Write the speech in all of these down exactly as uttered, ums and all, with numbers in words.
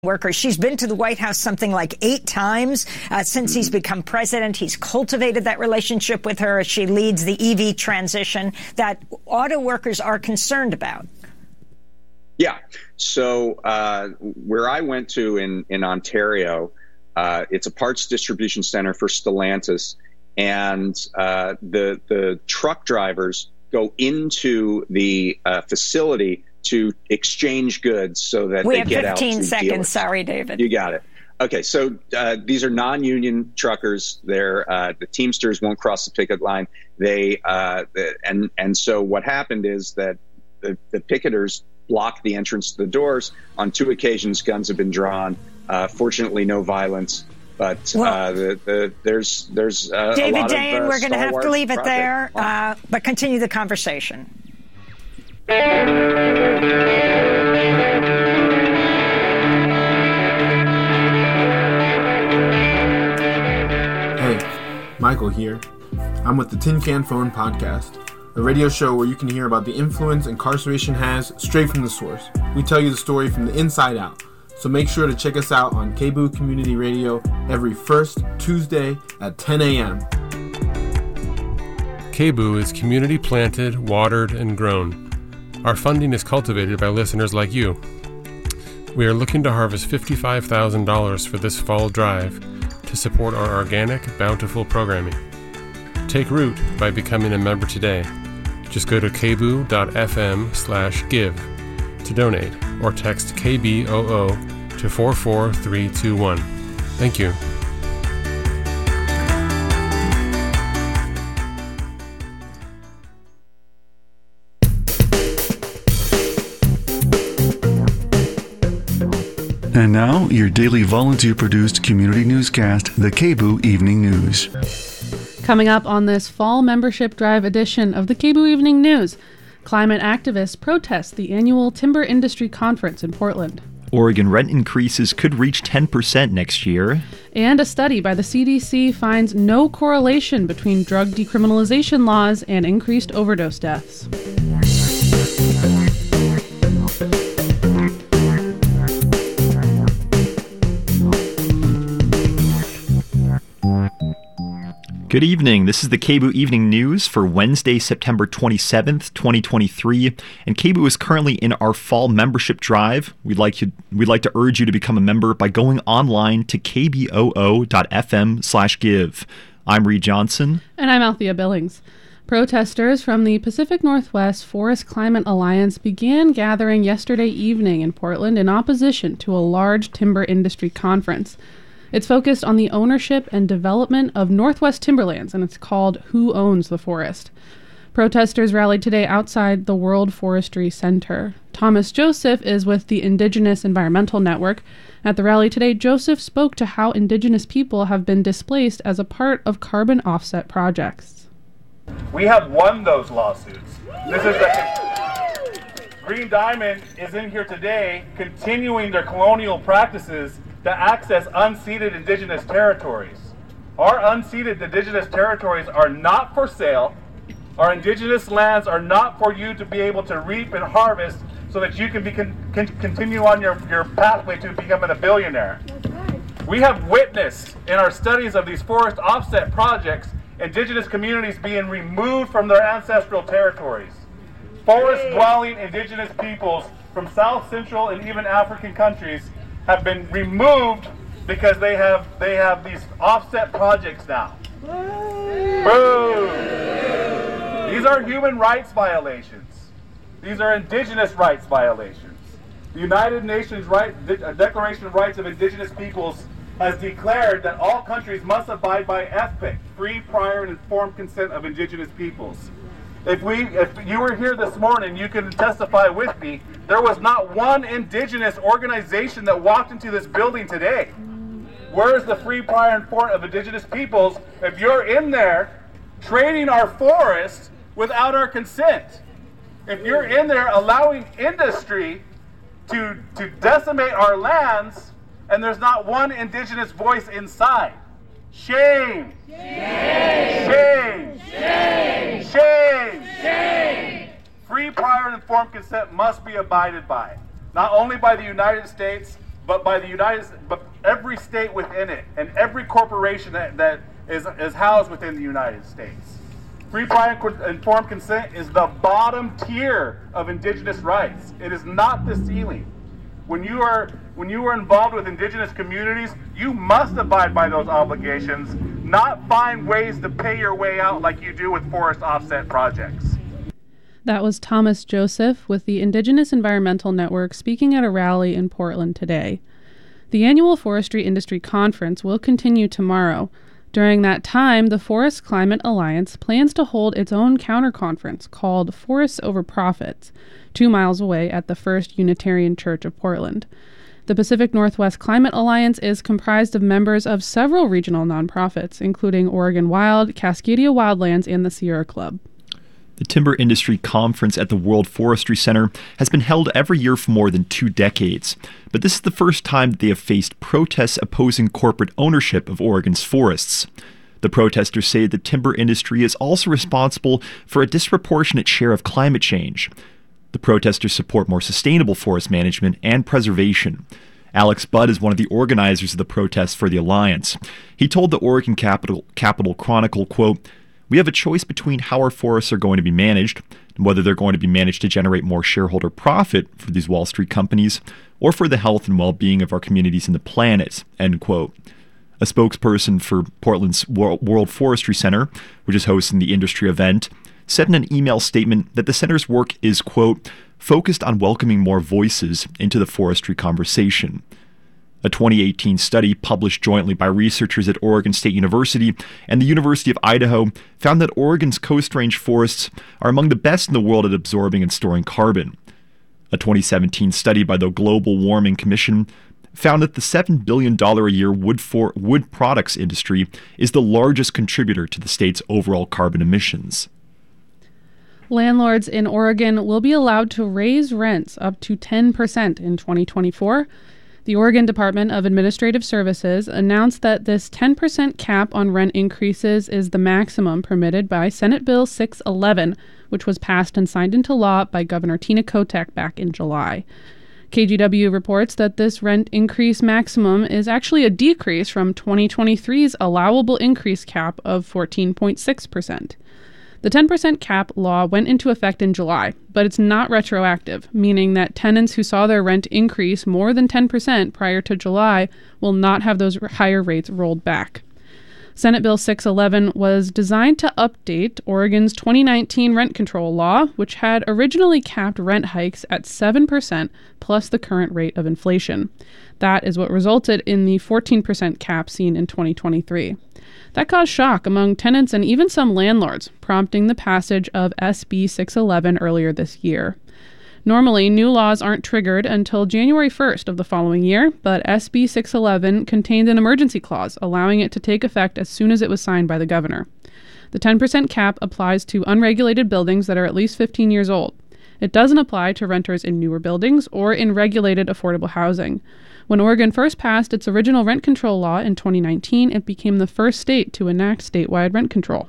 workers. She's been to the White House something like eight times uh, since he's become president. He's cultivated that relationship with her as she leads the E V transition that auto workers are concerned about. Yeah. So uh, where I went to in, in Ontario, uh, it's a parts distribution center for Stellantis. And uh, the the truck drivers go into the uh, facility to exchange goods so that we they have get out to fifteen seconds. dealers. Sorry, David. You got it. Okay, so uh, these are non-union truckers. They're uh, the Teamsters won't cross the picket line. They uh, and and so what happened is that the, the picketers blocked the entrance to the doors. On two occasions, guns have been drawn. Uh, fortunately, no violence. But well, uh, the, the, there's there's uh, David a lot Dayen, of, uh, we're going to have to leave it project. there, uh, but continue the conversation. Hey, Michael here. I'm with the Tin Can Phone podcast, a radio show where you can hear about the influence incarceration has straight from the source. We tell you the story from the inside out. So make sure to check us out on K B O O Community Radio every first Tuesday at ten a.m. K B O O is community planted, watered, and grown. Our funding is cultivated by listeners like you. We are looking to harvest fifty-five thousand dollars for this fall drive to support our organic, bountiful programming. Take root by becoming a member today. Just go to kboo.fm slash give to donate or text K B O O to four four three two one. Thank you. And now, your daily volunteer-produced community newscast, the K B O O Evening News. Coming up on this fall membership drive edition of the K B O O Evening News, climate activists protest the annual Timber Industry Conference in Portland. Oregon rent increases could reach ten percent next year. And a study by the C D C finds no correlation between drug decriminalization laws and increased overdose deaths. Good evening. This is the K B O O Evening News for Wednesday, September twenty-seventh, twenty twenty-three. And K B O O is currently in our fall membership drive. We'd like you, we'd like to urge you to become a member by going online to kboo.fm slash give. I'm Reed Johnson. And I'm Althea Billings. Protesters from the Pacific Northwest Forest Climate Alliance began gathering yesterday evening in Portland in opposition to a large timber industry conference. It's focused on the ownership and development of Northwest timberlands, and it's called Who Owns the Forest? Protesters rallied today outside the World Forestry Center. Thomas Joseph is with the Indigenous Environmental Network. At the rally today, Joseph spoke to how Indigenous people have been displaced as a part of carbon offset projects. We have won those lawsuits. This is the Green Diamond is in here today continuing their colonial practices to access unceded Indigenous territories. Our unceded Indigenous territories are not for sale. Our Indigenous lands are not for you to be able to reap and harvest so that you can, be con- can continue on your, your pathway to becoming a billionaire. We have witnessed in our studies of these forest offset projects Indigenous communities being removed from their ancestral territories. Forest-dwelling Indigenous peoples from South, Central, and even African countries have been removed because they have they have these offset projects now. Boom! These are human rights violations. These are Indigenous rights violations. The United Nations right, De- Declaration of Rights of Indigenous Peoples has declared that all countries must abide by F P I C, free, prior, and informed consent of Indigenous peoples. If we, if you were here this morning, you can testify with me, there was not one Indigenous organization that walked into this building today. Where is the free, prior, and informed of Indigenous peoples if you're in there trading our forest without our consent? If you're in there allowing industry to, to decimate our lands and there's not one Indigenous voice inside. Shame! Shame! Shame! Shame! Shame! Shame! Free, prior, and informed consent must be abided by, not only by the United States, but by the United but every state within it and every corporation that, that is, is housed within the United States. Free, prior, and informed consent is the bottom tier of indigenous rights. It is not the ceiling. When you are when you are involved with indigenous communities, you must abide by those obligations, not find ways to pay your way out like you do with forest offset projects. That was Thomas Joseph with the Indigenous Environmental Network speaking at a rally in Portland today. The annual Forestry Industry Conference will continue tomorrow. During that time, the Forest Climate Alliance plans to hold its own counter-conference called Forests Over Profits, two miles away at the First Unitarian Church of Portland. The Pacific Northwest Climate Alliance is comprised of members of several regional nonprofits, including Oregon Wild, Cascadia Wildlands, and the Sierra Club. The Timber Industry Conference at the World Forestry Center has been held every year for more than two decades, but this is the first time that they have faced protests opposing corporate ownership of Oregon's forests. The protesters say the timber industry is also responsible for a disproportionate share of climate change. The protesters support more sustainable forest management and preservation. Alex Budd is one of the organizers of the protests for the Alliance. He told the Oregon Capital, Capital Chronicle, quote, "We have a choice between how our forests are going to be managed, and whether they're going to be managed to generate more shareholder profit for these Wall Street companies, or for the health and well-being of our communities and the planet," end quote. A spokesperson for Portland's World Forestry Center, which is hosting the industry event, said in an email statement that the center's work is, quote, "focused on welcoming more voices into the forestry conversation." A twenty eighteen study published jointly by researchers at Oregon State University and the University of Idaho found that Oregon's Coast Range forests are among the best in the world at absorbing and storing carbon. A twenty seventeen study by the Global Warming Commission found that the seven billion dollars a year wood, for, wood products industry is the largest contributor to the state's overall carbon emissions. Landlords in Oregon will be allowed to raise rents up to ten percent in twenty twenty-four. The Oregon Department of Administrative Services announced that this ten percent cap on rent increases is the maximum permitted by Senate Bill six eleven, which was passed and signed into law by Governor Tina Kotek back in July. K G W reports that this rent increase maximum is actually a decrease from twenty twenty-three's allowable increase cap of fourteen point six percent. The ten percent cap law went into effect in July, but it's not retroactive, meaning that tenants who saw their rent increase more than ten percent prior to July will not have those higher rates rolled back. Senate Bill six eleven was designed to update Oregon's twenty nineteen rent control law, which had originally capped rent hikes at seven percent plus the current rate of inflation. That is what resulted in the fourteen percent cap seen in twenty twenty-three. That caused shock among tenants and even some landlords, prompting the passage of S B six eleven earlier this year. Normally, new laws aren't triggered until January first of the following year, but S B six eleven contained an emergency clause, allowing it to take effect as soon as it was signed by the governor. The ten percent cap applies to unregulated buildings that are at least fifteen years old. It doesn't apply to renters in newer buildings or in regulated affordable housing. When Oregon first passed its original rent control law in twenty nineteen, it became the first state to enact statewide rent control.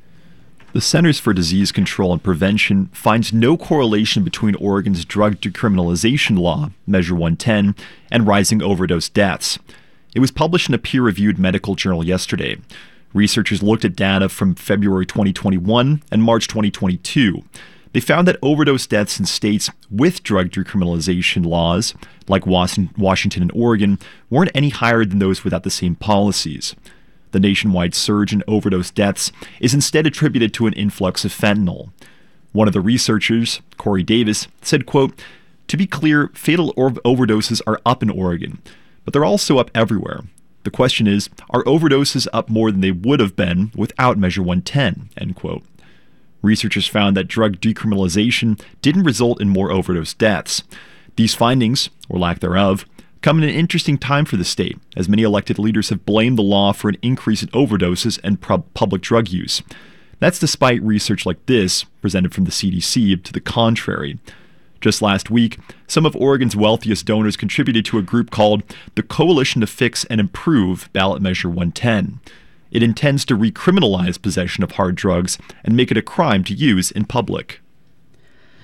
The Centers for Disease Control and Prevention finds no correlation between Oregon's drug decriminalization law, Measure one ten, and rising overdose deaths. It was published in a peer-reviewed medical journal yesterday. Researchers looked at data from February twenty twenty-one and March twenty twenty-two. They found that overdose deaths in states with drug decriminalization laws, like Washington and Oregon, weren't any higher than those without the same policies. The nationwide surge in overdose deaths is instead attributed to an influx of fentanyl. One of the researchers, Corey Davis, said, quote, "To be clear, fatal or- overdoses are up in Oregon, but they're also up everywhere. The question is, are overdoses up more than they would have been without Measure one ten, end quote. Researchers found that drug decriminalization didn't result in more overdose deaths. These findings, or lack thereof, come in an interesting time for the state, as many elected leaders have blamed the law for an increase in overdoses and pub- public drug use. That's despite research like this, presented from the C D C, to the contrary. Just last week, some of Oregon's wealthiest donors contributed to a group called the Coalition to Fix and Improve Ballot Measure one ten. It intends to recriminalize possession of hard drugs and make it a crime to use in public.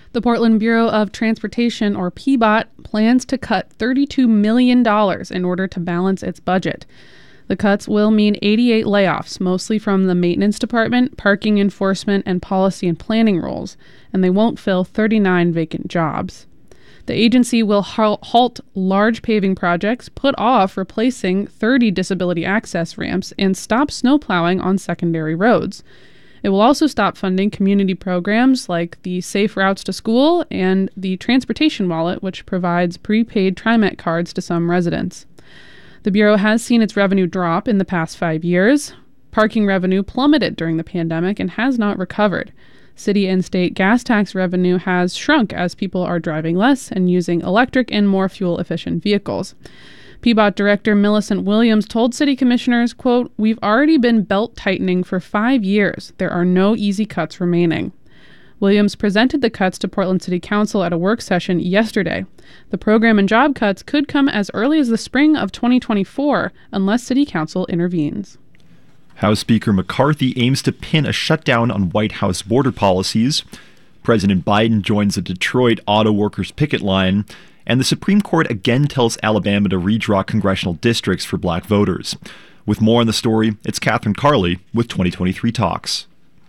The Portland Bureau of Transportation, or P B O T, plans to cut thirty-two million dollars in order to balance its budget. The cuts will mean eighty-eight layoffs, mostly from the maintenance department, parking enforcement, and policy and planning roles, and they won't fill thirty-nine vacant jobs. The agency will halt large paving projects, put off replacing thirty disability access ramps, and stop snowplowing on secondary roads. It will also stop funding community programs like the Safe Routes to School and the Transportation Wallet, which provides prepaid TriMet cards to some residents. The Bureau has seen its revenue drop in the past five years. Parking revenue plummeted during the pandemic and has not recovered. City and state gas tax revenue has shrunk as people are driving less and using electric and more fuel-efficient vehicles. P B O T Director Millicent Williams told city commissioners, quote, "We've already been belt-tightening for five years. There are no easy cuts remaining." Williams presented the cuts to Portland City Council at a work session yesterday. The program and job cuts could come as early as the spring of twenty twenty-four unless City Council intervenes. House Speaker McCarthy aims to pin a shutdown on White House border policies. President Biden joins the Detroit auto workers picket line. And the Supreme Court again tells Alabama to redraw congressional districts for black voters. With more on the story, it's Catherine Carley with twenty twenty-three Talks.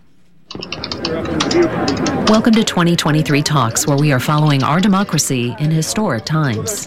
Welcome to twenty twenty-three Talks, where we are following our democracy in historic times.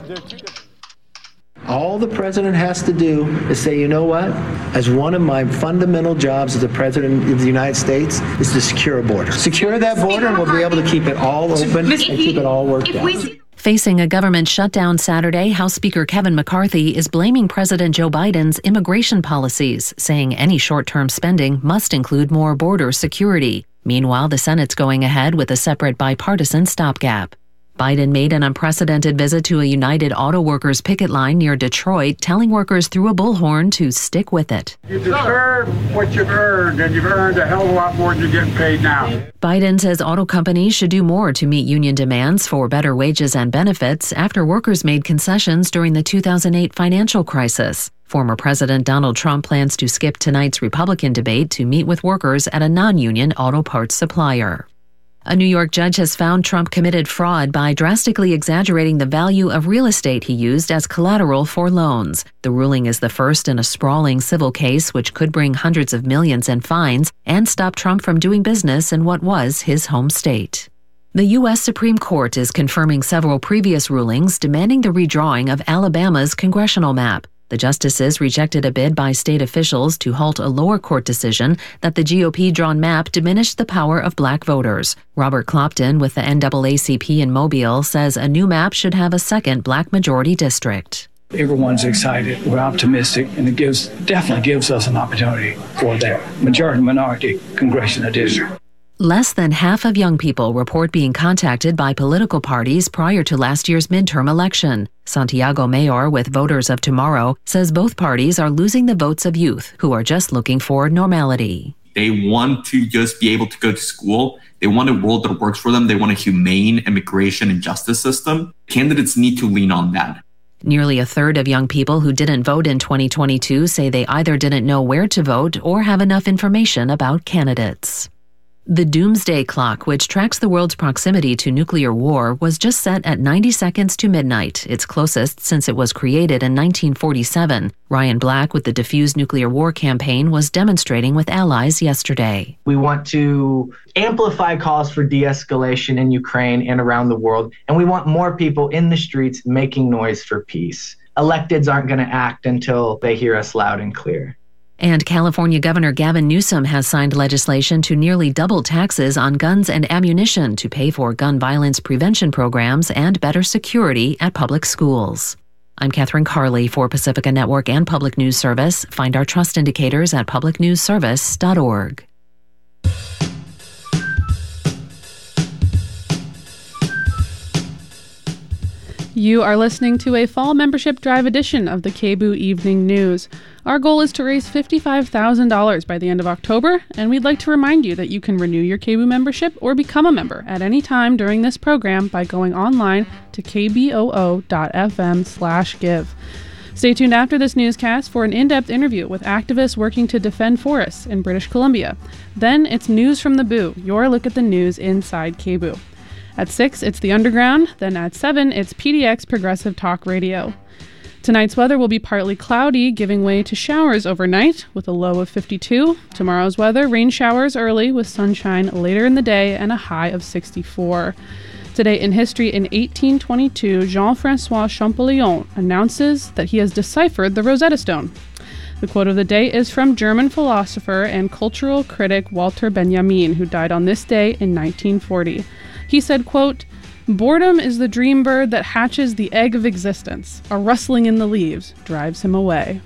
All the president has to do is say, you know what? As one of my fundamental jobs as the president of the United States is to secure a border. Secure that border and we'll be able to keep it all open and keep it all worked out. Facing a government shutdown Saturday, House Speaker Kevin McCarthy is blaming President Joe Biden's immigration policies, saying any short-term spending must include more border security. Meanwhile, the Senate's going ahead with a separate bipartisan stopgap. Biden made an unprecedented visit to a United Auto Workers picket line near Detroit, telling workers through a bullhorn to stick with it. You deserve what you've earned, and you've earned a hell of a lot more than you're getting paid now. Biden says auto companies should do more to meet union demands for better wages and benefits after workers made concessions during the two thousand eight financial crisis. Former President Donald Trump plans to skip tonight's Republican debate to meet with workers at a non-union auto parts supplier. A New York judge has found Trump committed fraud by drastically exaggerating the value of real estate he used as collateral for loans. The ruling is the first in a sprawling civil case which could bring hundreds of millions in fines and stop Trump from doing business in what was his home state. The U S Supreme Court is confirming several previous rulings demanding the redrawing of Alabama's congressional map. The justices rejected a bid by state officials to halt a lower court decision that the G O P-drawn map diminished the power of black voters. Robert Clopton with the N double A C P in Mobile says a new map should have a second black majority district. Everyone's excited, we're optimistic, and it gives definitely gives us an opportunity for that majority-minority congressional district. Less than half of young people report being contacted by political parties prior to last year's midterm election. Santiago Mayor with Voters of Tomorrow says both parties are losing the votes of youth who are just looking for normality. They want to just be able to go to school. They want a world that works for them. They want a humane immigration and justice system. Candidates need to lean on that. Nearly a third of young people who didn't vote in twenty twenty-two say they either didn't know where to vote or have enough information about candidates. The doomsday clock, which tracks the world's proximity to nuclear war, was just set at ninety seconds to midnight, its closest since it was created in nineteen forty-seven. Ryan Black with the Diffuse Nuclear War Campaign was demonstrating with allies yesterday. We want to amplify calls for de-escalation in Ukraine and around the world, and we want more people in the streets making noise for peace. Electeds aren't going to act until they hear us loud and clear. And California Governor Gavin Newsom has signed legislation to nearly double taxes on guns and ammunition to pay for gun violence prevention programs and better security at public schools. I'm Catherine Carley for Pacifica Network and Public News Service. Find our trust indicators at public news service dot org. You are listening to a fall membership drive edition of the K B O O Evening News. Our goal is to raise fifty-five thousand dollars by the end of October, and we'd like to remind you that you can renew your K B O O membership or become a member at any time during this program by going online to k b o o dot f m slash give. Stay tuned after this newscast for an in-depth interview with activists working to defend forests in British Columbia. Then it's News from the B O O, your look at the news inside K B O O. At six, it's The Underground. Then at seven, it's P D X Progressive Talk Radio. Tonight's weather will be partly cloudy, giving way to showers overnight with a low of fifty-two. Tomorrow's weather, rain showers early with sunshine later in the day and a high of sixty-four. Today in history, in eighteen twenty-two, Jean-Francois Champollion announces that he has deciphered the Rosetta Stone. The quote of the day is from German philosopher and cultural critic Walter Benjamin, who died on this day in nineteen forty. He said, quote, "Boredom is the dream bird that hatches the egg of existence. A rustling in the leaves drives him away."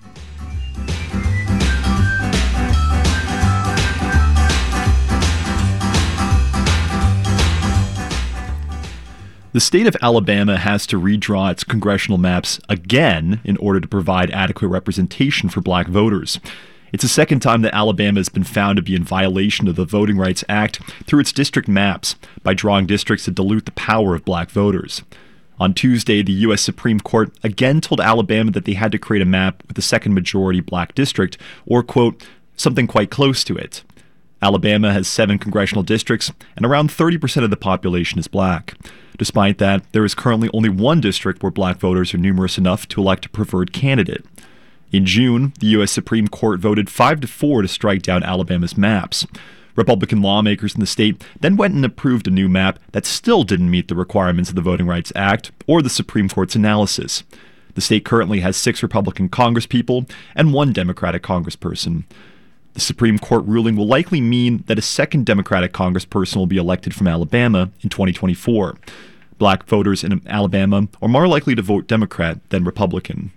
The state of Alabama has to redraw its congressional maps again in order to provide adequate representation for black voters. It's the second time that Alabama has been found to be in violation of the Voting Rights Act through its district maps by drawing districts that dilute the power of black voters. On Tuesday, the U S Supreme Court again told Alabama that they had to create a map with a second majority black district, or, quote, something quite close to it. Alabama has seven congressional districts, and around thirty percent of the population is black. Despite that, there is currently only one district where black voters are numerous enough to elect a preferred candidate. In June, the U S Supreme Court voted five to four to strike down Alabama's maps. Republican lawmakers in the state then went and approved a new map that still didn't meet the requirements of the Voting Rights Act or the Supreme Court's analysis. The state currently has six Republican congresspeople and one Democratic congressperson. The Supreme Court ruling will likely mean that a second Democratic congressperson will be elected from Alabama in twenty twenty-four. Black voters in Alabama are more likely to vote Democrat than Republican.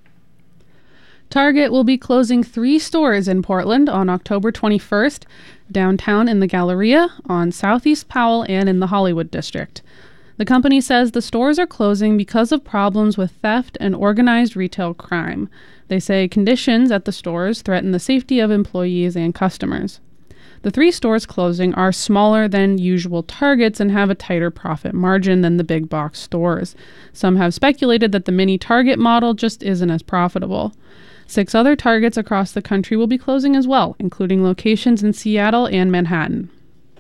Target will be closing three stores in Portland on October twenty-first, downtown in the Galleria, on Southeast Powell, and in the Hollywood district. The company says the stores are closing because of problems with theft and organized retail crime. They say conditions at the stores threaten the safety of employees and customers. The three stores closing are smaller than usual Targets and have a tighter profit margin than the big box stores. Some have speculated that the mini Target model just isn't as profitable. Six other Targets across the country will be closing as well, including locations in Seattle and Manhattan.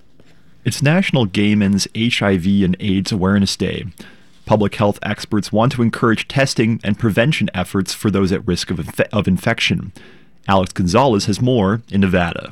It's National Gay Men's H I V and AIDS Awareness Day. Public health experts want to encourage testing and prevention efforts for those at risk of, inf- of infection. Alex Gonzalez has more in Nevada.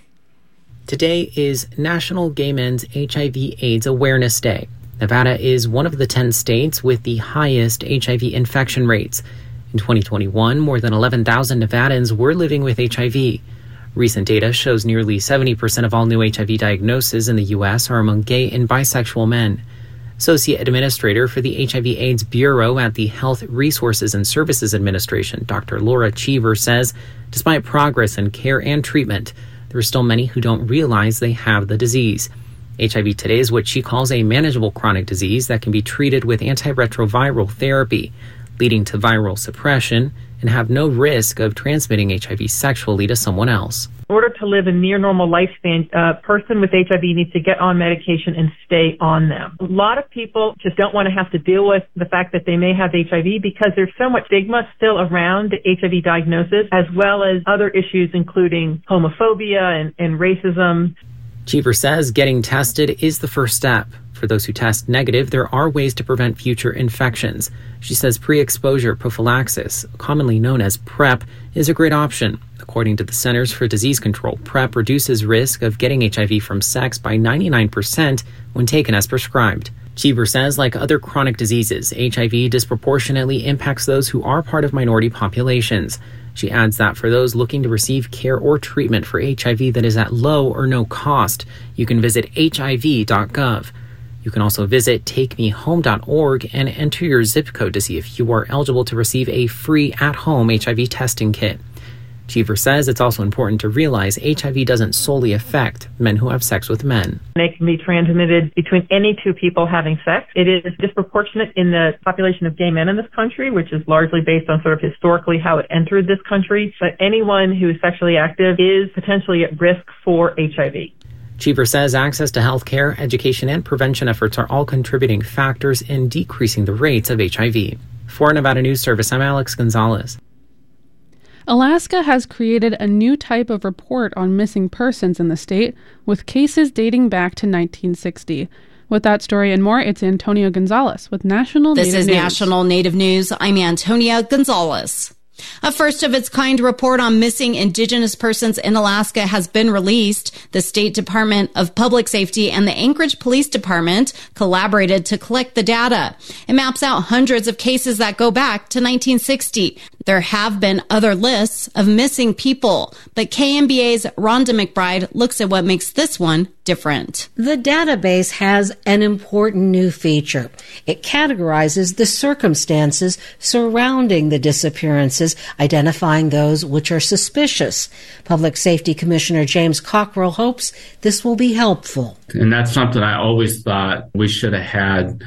Today is National Gay Men's H I V AIDS Awareness Day. Nevada is one of the ten states with the highest H I V infection rates. In twenty twenty-one, more than eleven thousand Nevadans were living with H I V. Recent data shows nearly seventy percent of all new H I V diagnoses in the U S are among gay and bisexual men. Associate Administrator for the H I V AIDS Bureau at the Health Resources and Services Administration, Doctor Laura Cheever, says despite progress in care and treatment, there are still many who don't realize they have the disease. H I V today is what she calls a manageable chronic disease that can be treated with antiretroviral therapy, leading to viral suppression and have no risk of transmitting H I V sexually to someone else. In order to live a near normal lifespan, a person with H I V needs to get on medication and stay on them. A lot of people just don't want to have to deal with the fact that they may have H I V because there's so much stigma still around the H I V diagnosis, as well as other issues including homophobia and, and racism. Cheever says getting tested is the first step. For those who test negative, there are ways to prevent future infections. She says pre-exposure prophylaxis, commonly known as PrEP, is a great option. According to the Centers for Disease Control, PrEP reduces risk of getting H I V from sex by ninety-nine percent when taken as prescribed. Cheever says, like other chronic diseases, H I V disproportionately impacts those who are part of minority populations. She adds that for those looking to receive care or treatment for H I V that is at low or no cost, you can visit H I V dot gov. You can also visit take me home dot org and enter your zip code to see if you are eligible to receive a free at-home H I V testing kit. Cheever says it's also important to realize H I V doesn't solely affect men who have sex with men. They can be transmitted between any two people having sex. It is disproportionate in the population of gay men in this country, which is largely based on sort of historically how it entered this country. But anyone who is sexually active is potentially at risk for H I V. Cheever says access to health care, education, and prevention efforts are all contributing factors in decreasing the rates of H I V. For Nevada News Service, I'm Alex Gonzalez. Alaska has created a new type of report on missing persons in the state, with cases dating back to nineteen sixty. With that story and more, it's Antonia Gonzalez with National This Native is News. National Native News. I'm Antonia Gonzalez. A first-of-its-kind report on missing Indigenous persons in Alaska has been released. The State Department of Public Safety and the Anchorage Police Department collaborated to collect the data. It maps out hundreds of cases that go back to nineteen sixty. There have been other lists of missing people, but K M B A's Rhonda McBride looks at what makes this one different. The database has an important new feature. It categorizes the circumstances surrounding the disappearances, identifying those which are suspicious. Public Safety Commissioner James Cockrell hopes this will be helpful. And that's something I always thought we should have had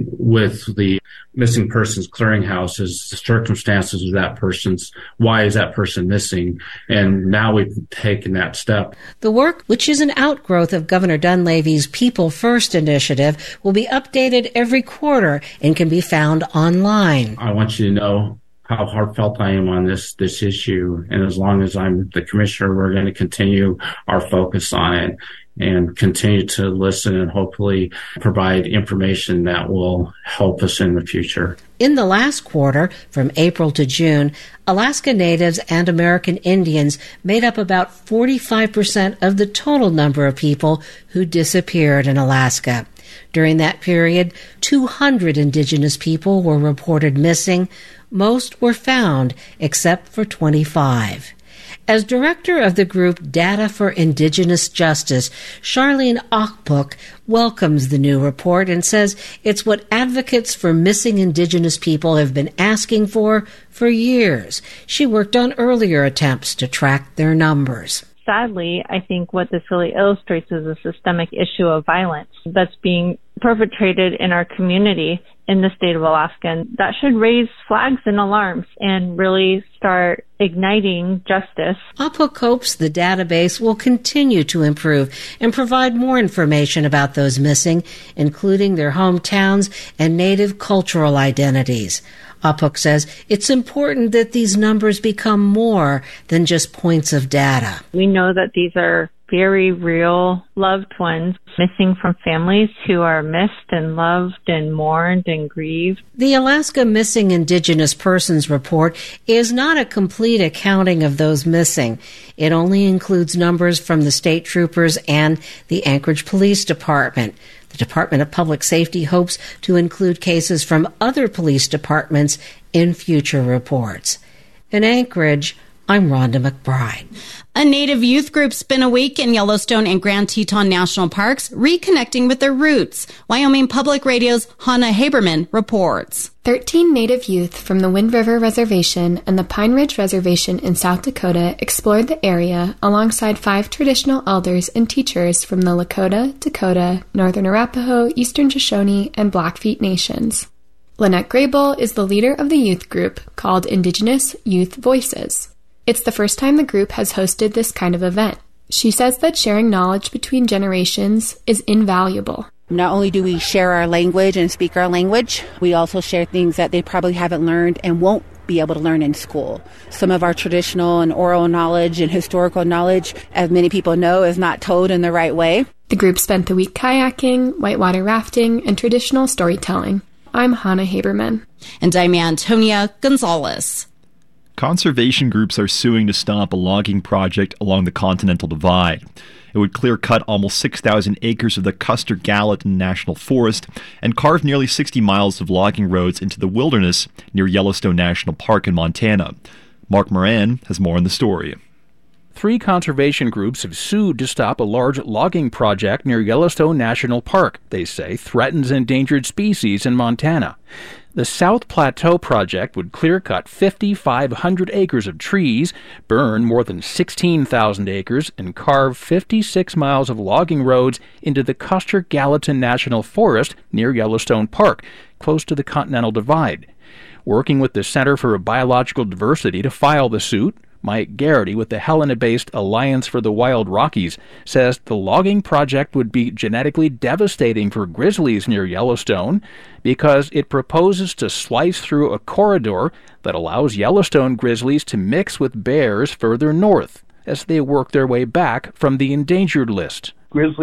with the missing persons clearinghouse, is the circumstances of that person's, why is that person missing? And now we've taken that step. The work, which is an outgrowth of Governor Dunleavy's People First initiative, will be updated every quarter and can be found online. I want you to know how heartfelt I am on this this issue. And as long as I'm the commissioner, we're going to continue our focus on it and continue to listen and hopefully provide information that will help us in the future. In the last quarter, from April to June, Alaska Natives and American Indians made up about forty-five percent of the total number of people who disappeared in Alaska. During that period, two hundred Indigenous people were reported missing. Most were found, except for twenty-five. As director of the group Data for Indigenous Justice, Charlene Ockpuk welcomes the new report and says it's what advocates for missing Indigenous people have been asking for for years. She worked on earlier attempts to track their numbers. Sadly, I think what this really illustrates is a systemic issue of violence that's being perpetrated in our community in the state of Alaska. And that should raise flags and alarms and really start igniting justice. Ockpuk hopes the database will continue to improve and provide more information about those missing, including their hometowns and native cultural identities. Ockpuk says it's important that these numbers become more than just points of data. We know that these are very real loved ones missing from families who are missed and loved and mourned and grieved. The Alaska Missing Indigenous Persons Report is not a complete accounting of those missing. It only includes numbers from the state troopers and the Anchorage Police Department. The Department of Public Safety hopes to include cases from other police departments in future reports. In Anchorage, I'm Rhonda McBride. A Native youth group spent a week in Yellowstone and Grand Teton National Parks, reconnecting with their roots. Wyoming Public Radio's Hannah Haberman reports. Thirteen Native youth from the Wind River Reservation and the Pine Ridge Reservation in South Dakota explored the area alongside five traditional elders and teachers from the Lakota, Dakota, Northern Arapaho, Eastern Shoshone, and Blackfeet nations. Lynette Grable is the leader of the youth group called Indigenous Youth Voices. It's the first time the group has hosted this kind of event. She says that sharing knowledge between generations is invaluable. Not only do we share our language and speak our language, we also share things that they probably haven't learned and won't be able to learn in school. Some of our traditional and oral knowledge and historical knowledge, as many people know, is not told in the right way. The group spent the week kayaking, whitewater rafting, and traditional storytelling. I'm Hannah Haberman. And I'm Antonia Gonzalez. Conservation groups are suing to stop a logging project along the Continental Divide. It would clear-cut almost six thousand acres of the Custer-Gallatin National Forest and carve nearly sixty miles of logging roads into the wilderness near Yellowstone National Park in Montana. Mark Moran has more on the story. Three conservation groups have sued to stop a large logging project near Yellowstone National Park, they say threatens endangered species in Montana. The South Plateau Project would clear-cut five thousand five hundred acres of trees, burn more than sixteen thousand acres, and carve fifty-six miles of logging roads into the Custer-Gallatin National Forest near Yellowstone Park, close to the Continental Divide. Working with the Center for Biological Diversity to file the suit, Mike Garrity with the Helena-based Alliance for the Wild Rockies says the logging project would be genetically devastating for grizzlies near Yellowstone because it proposes to slice through a corridor that allows Yellowstone grizzlies to mix with bears further north as they work their way back from the endangered list. Grizzlies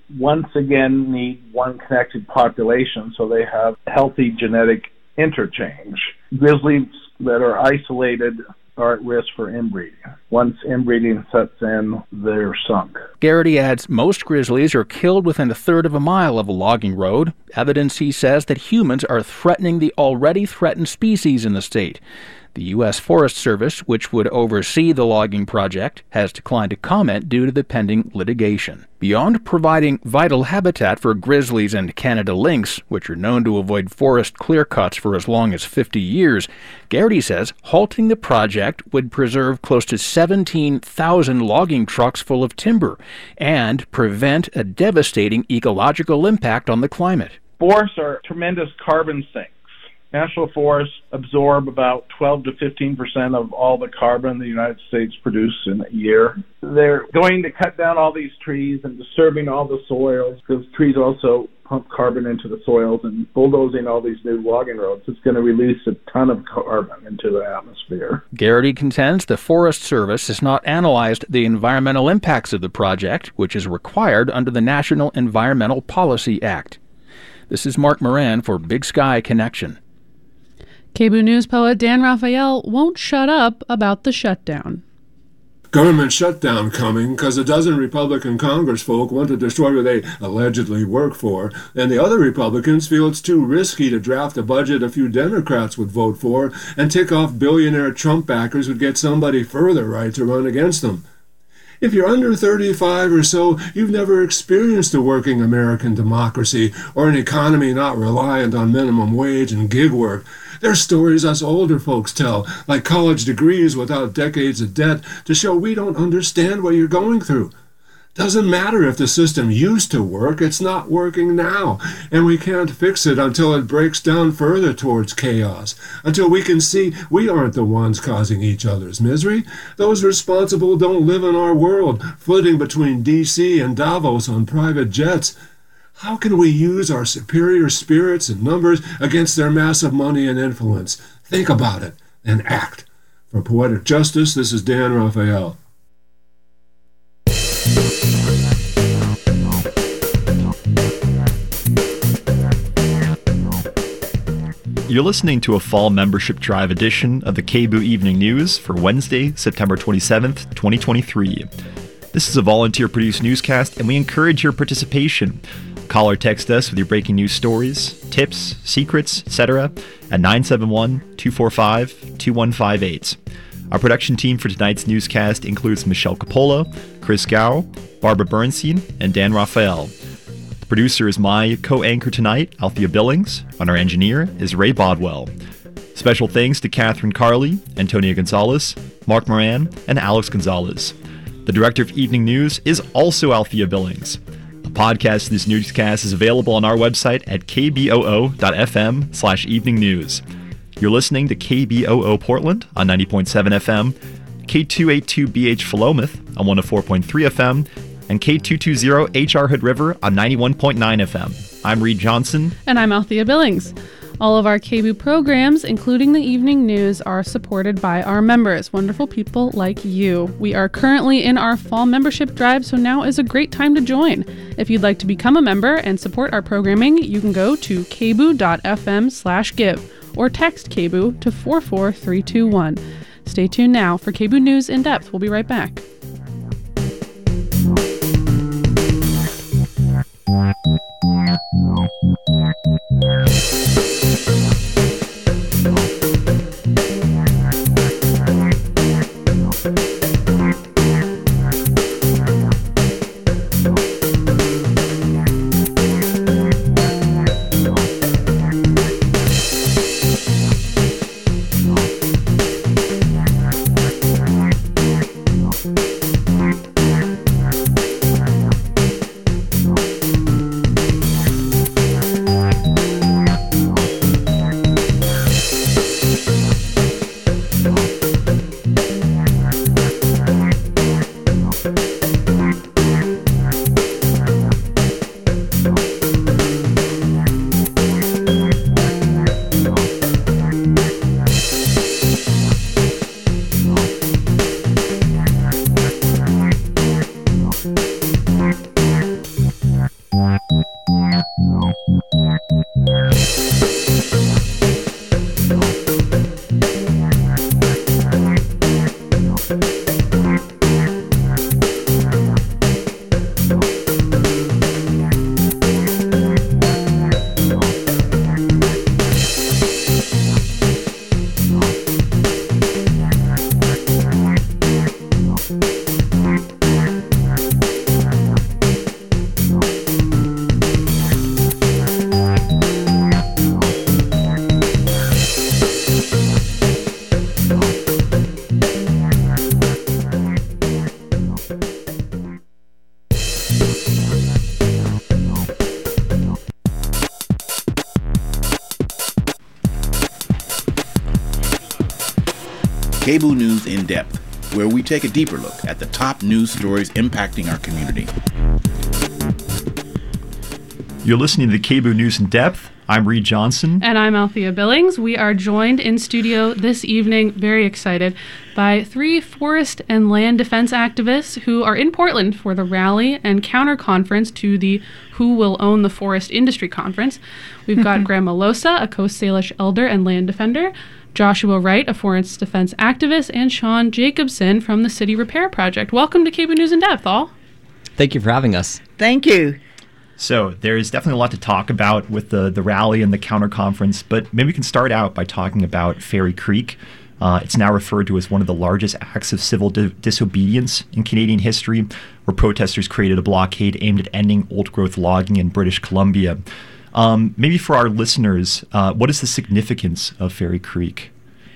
once again need one connected population so they have healthy genetic interchange. Grizzlies that are isolated are at risk for inbreeding. Once inbreeding sets in, they're sunk. Garrity adds most grizzlies are killed within a third of a mile of a logging road, evidence, he says, that humans are threatening the already threatened species in the state. The U S Forest Service, which would oversee the logging project, has declined to comment due to the pending litigation. Beyond providing vital habitat for grizzlies and Canada lynx, which are known to avoid forest clear-cuts for as long as fifty years, Garrity says halting the project would preserve close to seventeen thousand logging trucks full of timber and prevent a devastating ecological impact on the climate. Forests are tremendous carbon sinks. National forests absorb about twelve to fifteen percent of all the carbon the United States produces in a year. They're going to cut down all these trees and disturbing all the soils, because trees also pump carbon into the soils, and bulldozing all these new logging roads, it's going to release a ton of carbon into the atmosphere. Garrity contends the Forest Service has not analyzed the environmental impacts of the project, which is required under the National Environmental Policy Act. This is Mark Moran for Big Sky Connection. K B O O News poet Dan Raphael won't shut up about the shutdown. Government shutdown coming because a dozen Republican congressfolk want to destroy where they allegedly work for, and the other Republicans feel it's too risky to draft a budget a few Democrats would vote for and tick off billionaire Trump backers who'd get somebody further right to run against them. If you're under thirty-five or so, you've never experienced a working American democracy or an economy not reliant on minimum wage and gig work. There's stories us older folks tell, like college degrees without decades of debt, to show we don't understand what you're going through. Doesn't matter if the system used to work, it's not working now, and we can't fix it until it breaks down further towards chaos, until we can see we aren't the ones causing each other's misery. Those responsible don't live in our world, flitting between D C and Davos on private jets. How can we use our superior spirits and numbers against their massive money and influence? Think about it and act. For Poetic Justice, this is Dan Raphael. You're listening to a fall membership drive edition of the K B O O Evening News for Wednesday, September twenty-seventh, twenty twenty-three. This is a volunteer-produced newscast, and we encourage your participation. Call or text us with your breaking news stories, tips, secrets, et cetera at nine seven one, two four five, two one five eight. Our production team for tonight's newscast includes Michelle Coppola, Chris Gow, Barbara Bernstein, and Dan Raphael. The producer is my co-anchor tonight, Althea Billings, and our engineer is Ray Bodwell. Special thanks to Catherine Carley, Antonia Gonzalez, Mark Moran, and Alex Gonzalez. The director of Evening News is also Althea Billings. A podcast of this newscast is available on our website at k b o o dot f m slash evening news. You're listening to K B O O Portland on ninety point seven F M, K two eighty-two B H Philomath on one oh four point three F M, and K two twenty H R Hood River on ninety-one point nine F M. I'm Reed Johnson. And I'm Althea Billings. All of our K B O O programs, including the evening news, are supported by our members, wonderful people like you. We are currently in our fall membership drive, so now is a great time to join. If you'd like to become a member and support our programming, you can go to k b o o dot f m slash give or text K B O O to four four three two one. Stay tuned now for K B O O News in Depth. We'll be right back. KBOO News in Depth, where we take a deeper look at the top news stories impacting our community. You're listening to the KBOO News in Depth. I'm Reed Johnson. And I'm Althea Billings. We are joined in studio this evening, very excited, by three forest and land defense activists who are in Portland for the rally and counter conference to the Who Will Own the Forest Industry Conference. We've got Graham Melosa, a Coast Salish elder and land defender, Joshua Wright, a forest defense activist, and Sean Jacobson from the City Repair Project. Welcome to KBOO News in Depth, all. Thank you for having us. Thank you. So there's definitely a lot to talk about with the, the rally and the counter conference, but maybe we can start out by talking about Fairy Creek. Uh, it's now referred to as one of the largest acts of civil di- disobedience in Canadian history, where protesters created a blockade aimed at ending old-growth logging in British Columbia. Um, maybe for our listeners, uh, what is the significance of Fairy Creek?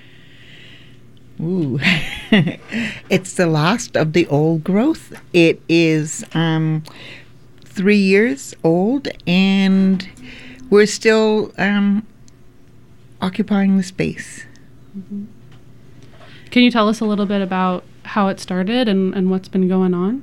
Ooh, it's the last of the old growth. It is um, three years old, and we're still um, occupying the space. Mm-hmm. Can you tell us a little bit about how it started and, and what's been going on?